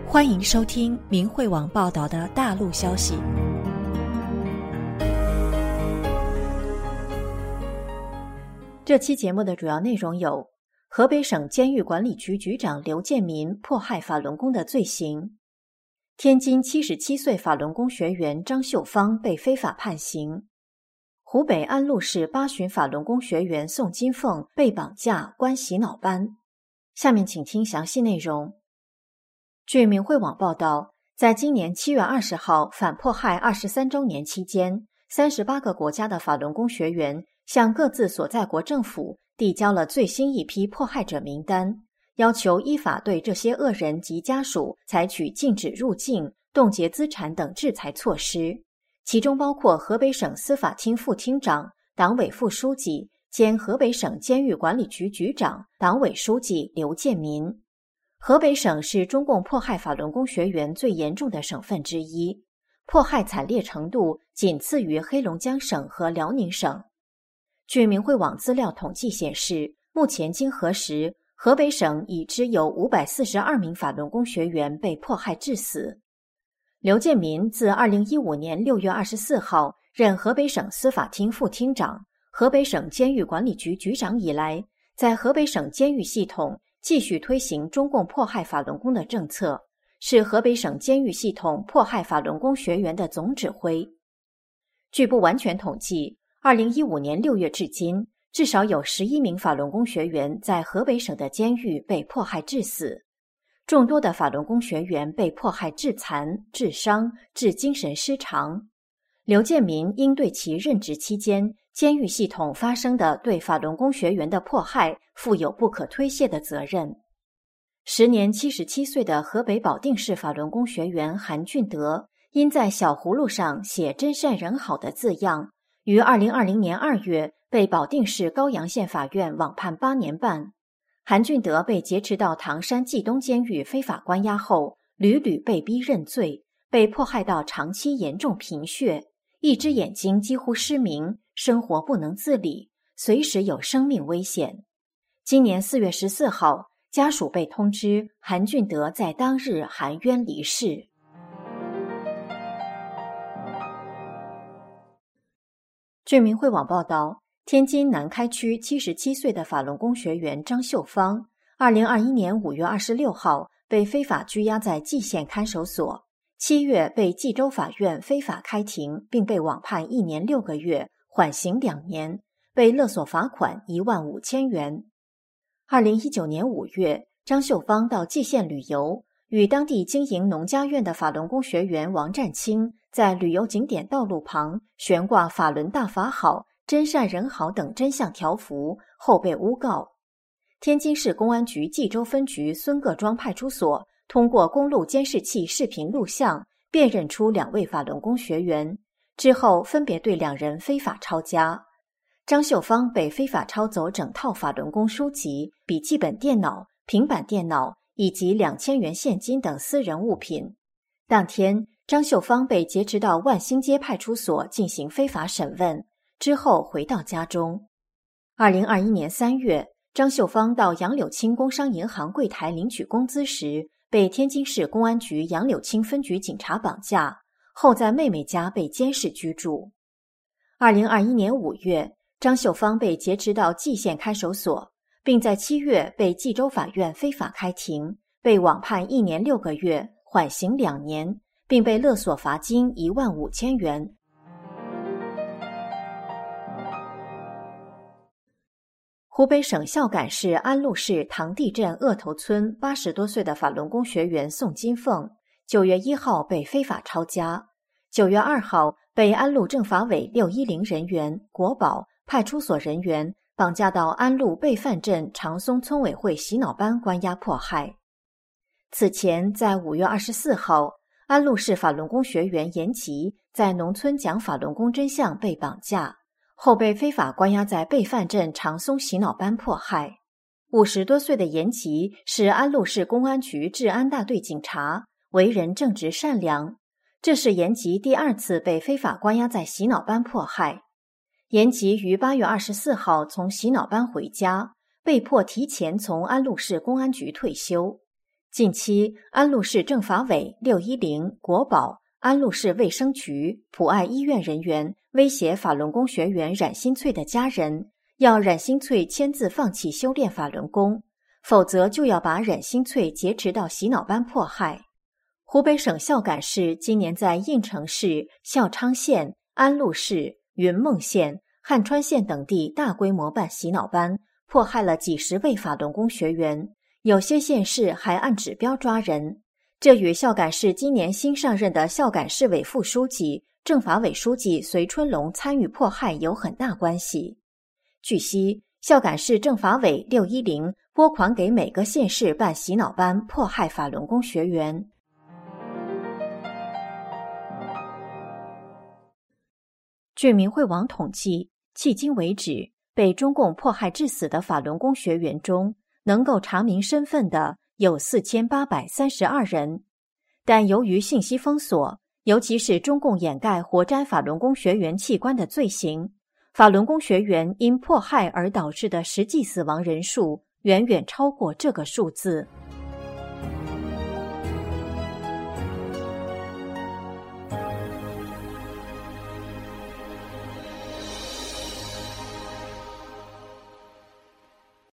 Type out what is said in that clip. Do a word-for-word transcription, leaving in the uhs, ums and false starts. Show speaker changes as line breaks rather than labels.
欢迎收听明慧网报道的大陆消息。这期节目的主要内容有：河北省监狱管理局局长刘建民迫害法轮功的罪行；天津七十七岁法轮功学员张秀芳被非法判刑；湖北安陆市八旬法轮功学员宋金凤被绑架关洗脑班。下面请听详细内容。据明慧网报道，在今年七月二十号反迫害二十三周年期间，三十八个国家的法轮功学员向各自所在国政府递交了最新一批迫害者名单，要求依法对这些恶人及家属采取禁止入境、冻结资产等制裁措施，其中包括河北省司法厅副厅长、党委副书记兼河北省监狱管理局局长、党委书记刘建民。河北省是中共迫害法轮功学员最严重的省份之一，迫害惨烈程度仅次于黑龙江省和辽宁省。据明慧网资料统计显示，目前经核实，河北省已知有五百四十二名法轮功学员被迫害致死。刘建民自二零一五年六月二十四号任河北省司法厅副厅长、河北省监狱管理局局长以来，在河北省监狱系统继续推行中共迫害法轮功的政策，是河北省监狱系统迫害法轮功学员的总指挥。据不完全统计，二零一五年六月至今，至少有十一名法轮功学员在河北省的监狱被迫害致死，众多的法轮功学员被迫害致残、致伤、致精神失常。刘建民应对其任职期间监狱系统发生的对法轮功学员的迫害负有不可推卸的责任。时年七十七岁的河北保定市法轮功学员韩俊德，因在小葫芦上写真善人好的字样，于二零二零年二月被保定市高阳县法院网判八年半。韩俊德被劫持到唐山冀东监狱非法关押后，屡屡被逼认罪，被迫害到长期严重贫血，一只眼睛几乎失明，生活不能自理，随时有生命危险。今年四月十四号，家属被通知韩俊德在当日含冤离世。据明慧网报道，天津南开区七十七岁的法轮功学员张秀芳，二零二一年五月二十六号被非法拘押在蓟县看守所，七月被冀州法院非法开庭，并被网判一年六个月，缓刑两年，被勒索罚款一万五千元。二零一九年五月，张秀芳到蓟县旅游，与当地经营农家院的法轮功学员王占清在旅游景点道路旁悬挂法轮大法好、真善人好等真相条幅，后被诬告。天津市公安局冀州分局孙各庄派出所通过公路监视器视频录像辨认出两位法轮功学员，之后分别对两人非法抄家。张秀芳被非法抄走整套法轮功书籍、笔记本电脑、平板电脑以及两千元现金等私人物品。当天，张秀芳被劫持到万兴街派出所进行非法审问，之后回到家中。二零二一年三月，张秀芳到杨柳青工商银行柜台领取工资时，被天津市公安局杨柳青分局警察绑架，后在妹妹家被监视居住。二零二一年五月，张秀芳被劫持到蓟县看守所，并在七月被冀州法院非法开庭，被网判一年六个月，缓刑两年，并被勒索罚金一万五千元。湖北省孝感市安陆市塘地镇鄂头村八十多岁的法轮功学员宋金凤，九月一号被非法抄家，九月二号被安陆政法委六一零人员、国保、派出所人员绑架到安陆备范镇长松村委会洗脑班关押迫害。此前，在五月二十四号，安陆市法轮功学员严吉在农村讲法轮功真相被绑架，后被非法关押在备范镇长松洗脑班迫害。五十多岁的严吉是安陆市公安局治安大队警察，为人正直善良。这是严吉第二次被非法关押在洗脑班迫害。严吉于八月二十四号从洗脑班回家，被迫提前从安陆市公安局退休。 近期，安陆市政法委、六一零、国保、安陆市卫生局、普爱医院人员威胁法轮功学员冉新翠的家人，要冉新翠签字放弃修炼法轮功，否则就要把冉新翠劫持到洗脑班迫害。湖北省孝感市今年在应城市、孝昌县、安陆市、云梦县、汉川县等地大规模办洗脑班，迫害了几十位法轮功学员，有些县市还按指标抓人。这与孝感市今年新上任的孝感市委副书记、政法委书记隋春龙参与迫害有很大关系。据悉，孝感市政法委六一零拨款给每个县市办洗脑班，迫害法轮功学员。据明慧网统计，迄今为止，被中共迫害致死的法轮功学员中，能够查明身份的有四千八百三十二人，但由于信息封锁，尤其是中共掩盖活摘法轮功学员器官的罪行，法轮功学员因迫害而导致的实际死亡人数远远超过这个数字。